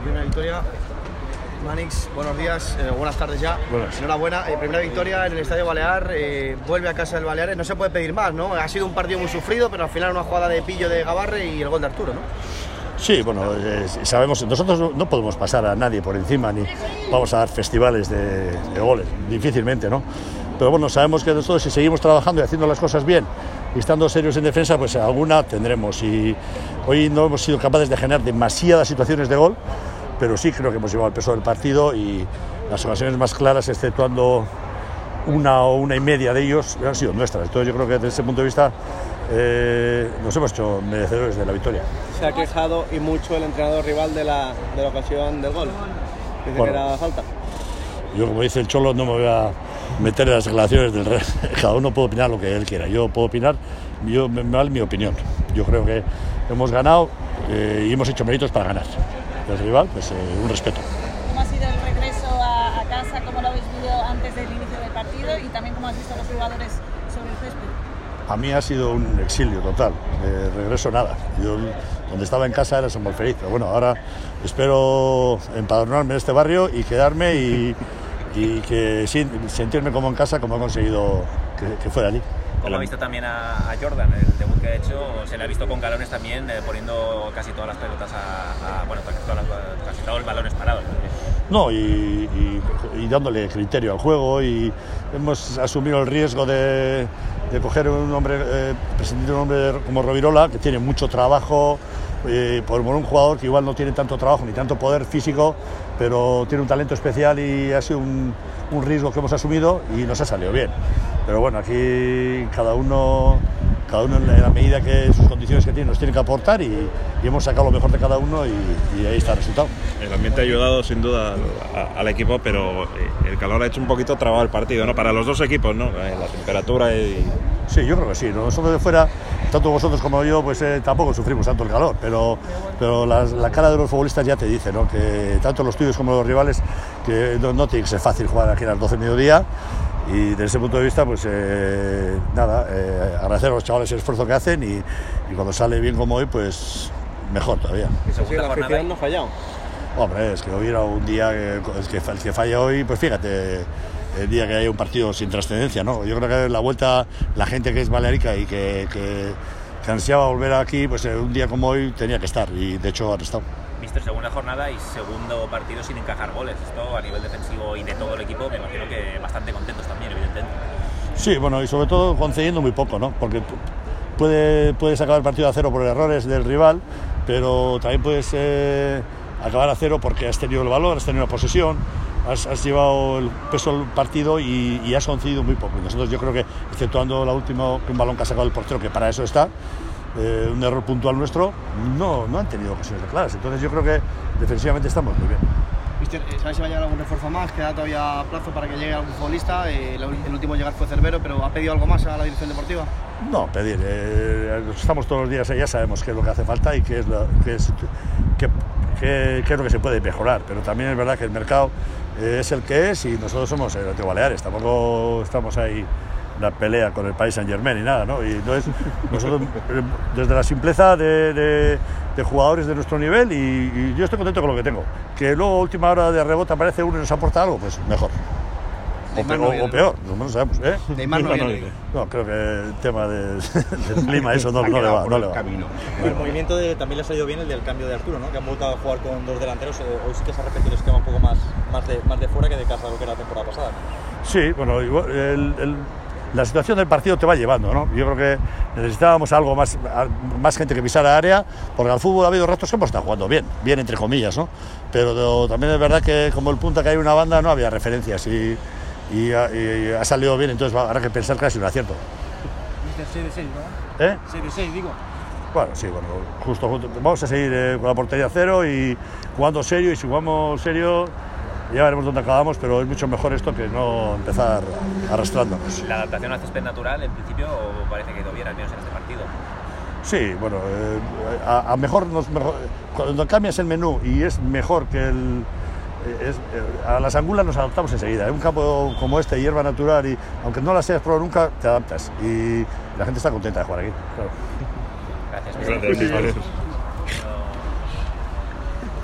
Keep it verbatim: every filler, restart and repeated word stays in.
primera victoria. Manix, buenos días, eh, buenas tardes ya. Buenas. Enhorabuena, eh, primera victoria en el Estadio Balear, eh, vuelve a casa del Baleares, no se puede pedir más, ¿no? Ha sido un partido muy sufrido, pero al final una jugada de pillo de Gabarre y el gol de Arturo, ¿no? Sí, bueno, eh, sabemos, nosotros no, no podemos pasar a nadie por encima, ni vamos a dar festivales de, de goles, difícilmente, ¿no? Pero bueno, sabemos que nosotros si seguimos trabajando y haciendo las cosas bien y estando serios en defensa, pues alguna tendremos. Y hoy no hemos sido capaces de generar demasiadas situaciones de gol, pero sí creo que hemos llevado el peso del partido y las ocasiones más claras, exceptuando una o una y media de ellos, han sido nuestras. Entonces yo creo que desde ese punto de vista eh, nos hemos hecho merecedores de la victoria. Se ha quejado y mucho el entrenador rival de la, de la ocasión del gol. Dice bueno, que era falta. Yo, como dice el Cholo, no me voy a meter en las declaraciones del rey. Cada uno puede opinar lo que él quiera. Yo puedo opinar, yo, me vale mi opinión. Yo creo que hemos ganado eh, y hemos hecho méritos para ganar. El rival, pues eh, un respeto. ¿Cómo ha sido el regreso a, a casa? ¿Cómo lo habéis vivido antes del inicio del partido? Y también cómo has visto a los jugadores sobre el césped. A mí ha sido un exilio total, de regreso nada. Yo donde estaba en casa era San Malfeliz, pero bueno, ahora espero empadronarme en este barrio y quedarme y, y que sí, sentirme como en casa, como he conseguido que, que fuera allí. Como ha visto también a, a Jordan, el debut que ha hecho, se le ha visto con galones también, eh, poniendo casi todas las pelotas a, a bueno, casi, todas las, casi todos los balones parados. No, y, y, y dándole criterio al juego, y hemos asumido el riesgo de, de coger un hombre, eh, presentar un hombre como Rovirola, que tiene mucho trabajo, eh, por un jugador que igual no tiene tanto trabajo ni tanto poder físico, pero tiene un talento especial y ha sido un, un riesgo que hemos asumido y nos ha salido bien. Pero bueno, aquí cada uno, cada uno en la medida que sus condiciones que tiene nos tiene que aportar y, y hemos sacado lo mejor de cada uno y, y ahí está el resultado. El ambiente ha ayudado sin duda al, al equipo, pero el calor ha hecho un poquito trabado el partido, ¿no? Para los dos equipos, ¿no? La temperatura y... Sí, yo creo que sí. Nosotros de fuera, tanto vosotros como yo, pues eh, tampoco sufrimos tanto el calor, pero, pero la, la cara de los futbolistas ya te dice, ¿no? Que tanto los tuyos como los rivales, que no, no tiene que ser fácil jugar aquí a las doce del mediodía. Y desde ese punto de vista, pues eh, nada, eh, agradecer a los chavales el esfuerzo que hacen y, y cuando sale bien como hoy, pues mejor todavía. ¿Y la afición no ha fallado? Hombre, es que hubiera un día que, es que, el que falla hoy, pues fíjate, el día que haya un partido sin trascendencia, ¿no? Yo creo que la vuelta, la gente que es balearica y que, que, que ansiaba volver aquí, pues un día como hoy tenía que estar y de hecho han estado. Visto segunda jornada y segundo partido sin encajar goles. Esto a nivel defensivo y de todo el equipo, me imagino que bastante contentos también, evidentemente. Sí, bueno, y sobre todo concediendo muy poco, ¿no? Porque puede, puedes acabar el partido a cero por errores del rival, pero también puedes eh, acabar a cero porque has tenido el balón, has tenido la posesión, has, has llevado el peso del partido y, y has concedido muy poco. Nosotros yo creo que, exceptuando la última, un balón que ha sacado el portero, que para eso está, Eh, un error puntual nuestro, no, no han tenido ocasiones de claras. Entonces yo creo que defensivamente estamos muy bien. Mister, ¿sabes si va a llegar algún refuerzo más? Queda todavía plazo para que llegue algún futbolista. Eh, el último a llegar fue Cervero, pero ¿ha pedido algo más a la dirección deportiva? No, pedir. Eh, estamos todos los días ahí, ya sabemos qué es lo que hace falta y qué es lo, qué es, qué, qué, qué es lo que se puede mejorar. Pero también es verdad que el mercado eh, es el que es y nosotros somos el Atlético Baleares. Tampoco estamos ahí una pelea con el Paris Saint-Germain y nada, ¿no? Y entonces nosotros desde la simpleza de, de, de jugadores de nuestro nivel y, y yo estoy contento con lo que tengo. Que luego última hora de rebote aparece uno y nos aporta algo, pues mejor. O, pe no o, o peor, no lo sabemos, ¿eh? Neymar no, no, no, creo que el tema de, del clima, eso no, no le va. No le va. El movimiento de, también le ha salido bien el del cambio de Arturo, ¿no? Que han vuelto a jugar con dos delanteros. Hoy sí que se ha repetido el esquema un poco más, más, de, más de fuera que de casa, lo que era la temporada pasada, ¿no? Sí, bueno, igual, el, el, la situación del partido te va llevando, ¿no? Yo creo que necesitábamos algo más, más gente que pisara área, porque al fútbol ha habido ratos que hemos estado jugando bien, bien entre comillas, ¿no? Pero también es verdad que como el punta que hay una banda no había referencias y, y, ha, y ha salido bien, entonces habrá que pensar casi un acierto. seis de seis, ¿no? ¿Eh? seis de seis, digo. Bueno, sí, bueno, justo, justo. Vamos a seguir eh, con la portería cero y jugando serio, y si jugamos serio ya veremos dónde acabamos, pero es mucho mejor esto que no empezar arrastrándonos. ¿La adaptación al césped natural, en principio, parece que ha ido bien, al menos en este partido? Sí, bueno, eh, a, a mejor, nos, mejor cuando cambias el menú y es mejor que el... Es, eh, a las angulas nos adaptamos enseguida. En un campo como este, hierba natural, y aunque no las hayas probado nunca, te adaptas y la gente está contenta de jugar aquí. Claro. Gracias. Gracias.